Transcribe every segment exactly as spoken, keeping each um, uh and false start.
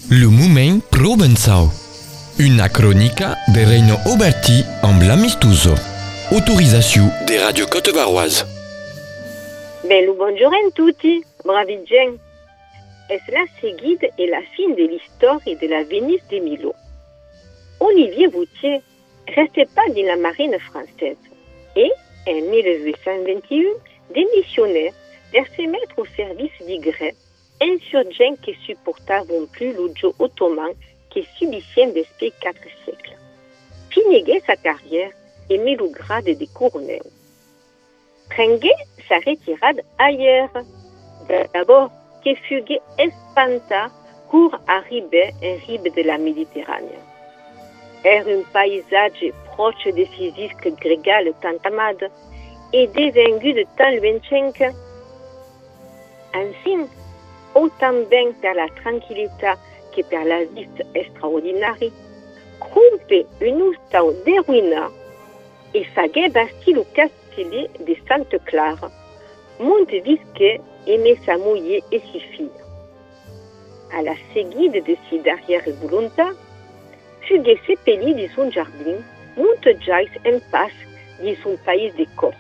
Le Moment Provençal. Una cronica de Reino Oberti amb l'Amistuso. Autorisation des radios Côte-Varoise. Bello buongiorno tutti, bravi gente. Es la seguida et la fin de l'histoire de la Venise de Milo. Olivier Boutier restait pas dans la marine française et, en dix-huit cent vingt et un, démissionnait pour se mettre au service des Grecs, insurgents qui supportaient plus le jeu ottoman qui subissait depuis quatre siècles. Finiguait sa carrière et mit le grade de colonel. Prenguait sa retirade ailleurs. D'abord, que fuguait espanta pour arriver en rive de la Méditerranée. Era un paysage proche des physiques grégales tant amades et devenu de tant lointain. Ainsi, autant bien par la tranquillité que par la vue extraordinaire, crumpe un oustaud de ruines et faguait bâtir le castellet de Sainte-Claire, Montevisque aimait s'amouiller et s'y fille. À la seguide de ses dernières volontés, fuguait sépeli de son jardin, montegeais en passe de son pays de corps.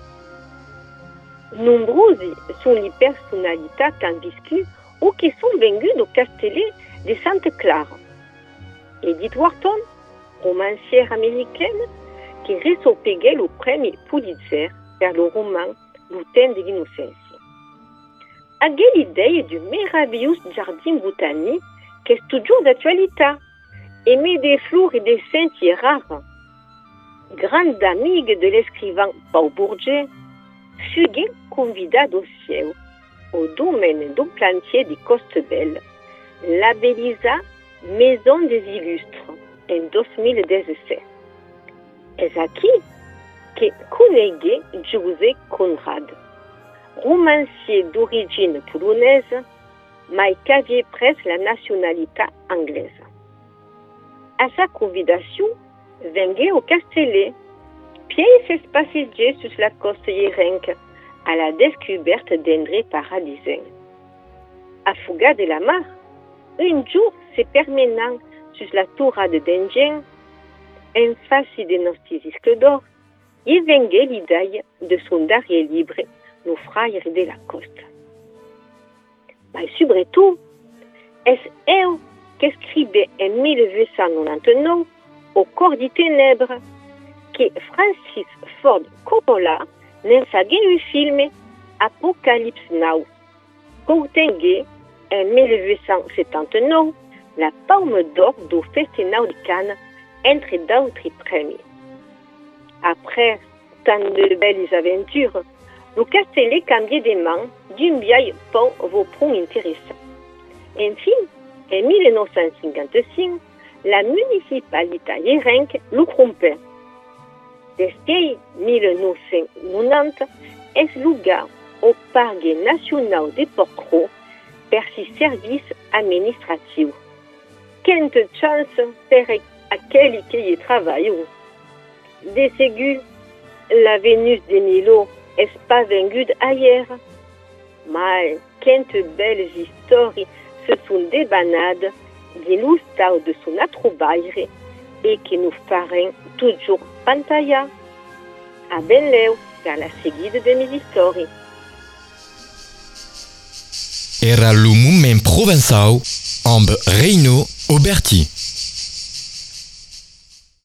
Nombreuses sont les personnalités qui ont vécu ou qui sont venues au castellet de Sainte-Claire. Edith Wharton, romancière américaine, qui recevait le premier Pulitzer pour le roman Le temps de l'innocence. Avait l'idée du merveilleux jardin botanique qui est toujours d'actualité, aimé des fleurs et des sentiers rares. Grande amie de l'écrivain Paul Bourget, fut convidée au ciel, au domaine d'un plantier de Costebelle, labellisa Maison des Illustres en deux mille dix-sept. Et à qui que connaissait José Conrad, romancier d'origine polonaise, mais qui avait presque la nationalité anglaise. À sa convidation, venait au Castellet, pièce passagers sur la côte irenque, à la découverte d'André paradisien. À Fouga de la Mar, un jour se permenant sur la tourade d'Enghien, en face de nos disques d'or, il venait l'idée de son dernier livre, Le Frère de la Côte. Mais surtout, est-ce elle qui écrivait en dix-huit cent quatre-vingt-dix-neuf, au corps des ténèbres, que Francis Ford Coppola n'en faisait un film Apocalypse Now, qu'obtenait en dix-huit cent soixante-dix-neuf la Palme d'Or du Festival de Cannes, entre d'autres premiers. Après tant de belles aventures, le Castellet cambiait des mains d'une vieille pont au point intéressant. Enfin, en dix-neuf cent cinquante-cinq, la municipalité irenque le crompait. Depuis dix-neuf cent quatre-vingt-dix, est loué au Parc national de Port-Cros pour ses services administratifs. Quelle chance pour aquel qui y travaille. De ségur, la Vénus de Milo n'est pas venue ailleurs. Mais quelle belles histoires se sont débanades de l'oustaud de son atroubaille et qui nous feront toujours pantalla. À Benleu, pour la seguide de mes histoires. Era le Moment Provençal amb Reino Oberti.